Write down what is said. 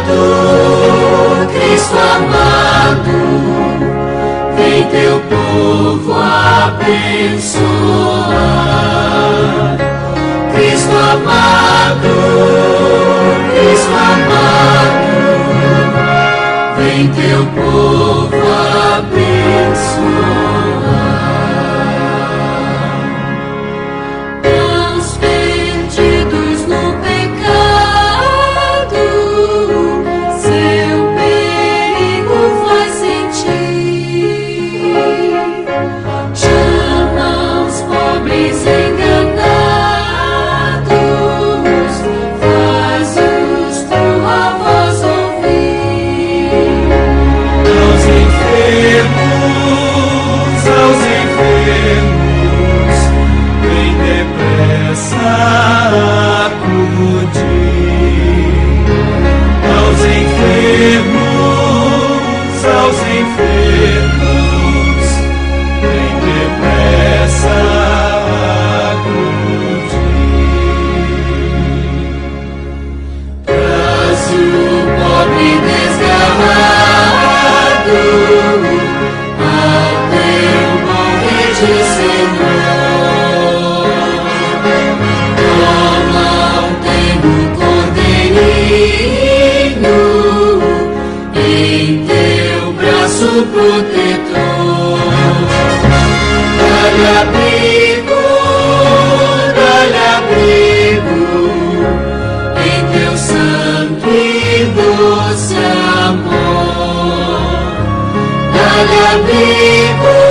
Cristo amado, vem teu povo abençoar. Cristo amado, vem teu povo abençoar. Aos perdidos no pecado, seu perigo faz sentir. Chama os pobres enganados, faz-os tua voz ouvir. Aos enfermos, vem depressa acudir. Aos enfermos, vem depressa acudir. Traz o pobre desgarrado ao teu bom rede, Senhor. Toma um tenro cordeirinho em teu braço protetor. Dá-lhe abrigo em teu santo e doce amor. Dá-lhe abrigo